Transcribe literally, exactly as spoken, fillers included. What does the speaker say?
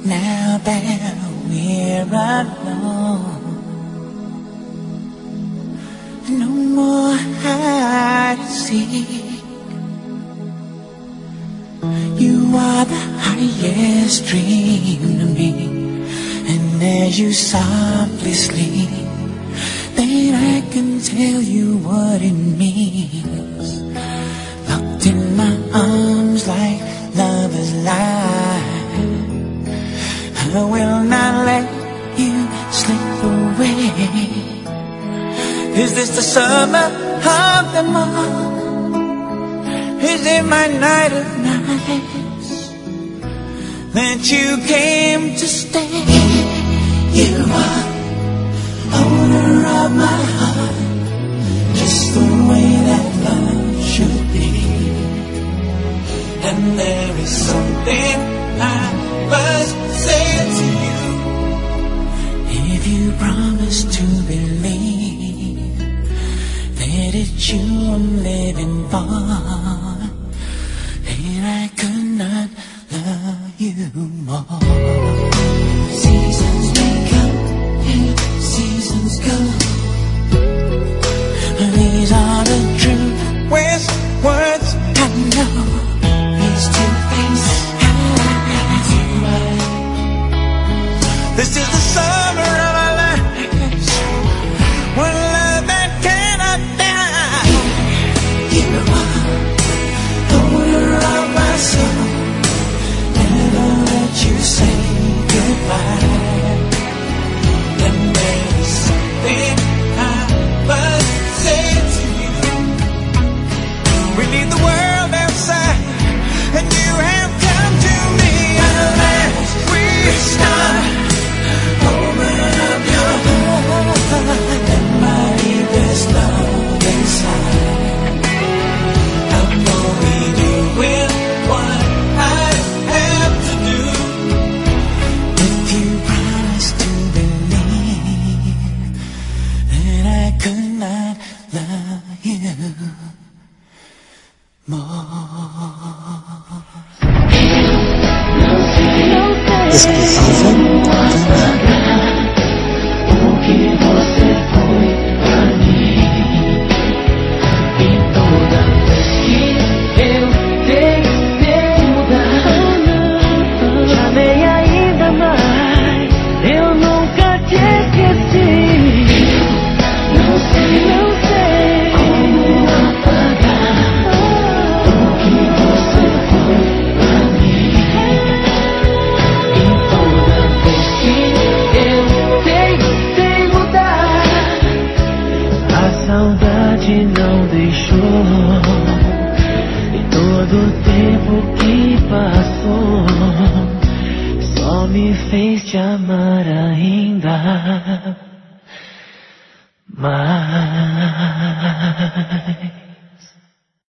now that we're alone. No more hide and seek. You are the highest dream to me, and as you softly sleep, then I can tell you what it means. Locked in my arms like love is life, I will not let you slip away. Is this the summer of them all? Is it my night of nights that you came to stay? You are owner of my heart, just the way that love should be. And there is something I must say to you. If you promise to believe that it's you I'm living for, and I could not love you more. Seasons may come and seasons go, these are the true words I know. Face to face, eye to eye. This is the summer of our lives, one love that cannot die. You are owner of my soul, never let you say goodbye. And there is something I must say to you. We leave the world outside, and you have come to me. Unless we start, open up your heart, and my deepest love inside. I'm only doing what I have to do. If you promise to believe that I could not love you more. Exclusivo o que você foi pra mim. E toda vez que eu tentei mudar, te amei ainda mais. Eu nunca te esqueci. Não sei, não sei como apagar o que você foi pra mim. E toda vez que eu tentei mudar, a saudade não deixou. E todo o tempo que passou só me fez te amar ainda mais.